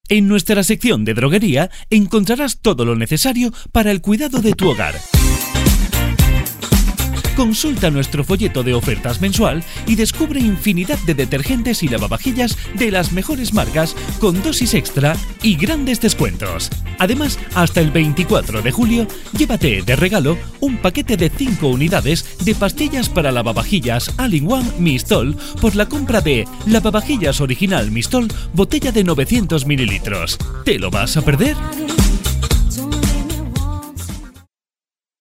En nuestra sección de droguería encontrarás todo lo necesario para el cuidado de tu hogar. Consulta nuestro folleto de ofertas mensual y descubre infinidad de detergentes y lavavajillas de las mejores marcas con dosis extra y grandes descuentos. Además, hasta el 24 de julio, llévate de regalo un paquete de 5 unidades de pastillas para lavavajillas All-in-One Mistol por la compra de lavavajillas original Mistol, botella de 900 mililitros. ¿Te lo vas a perder?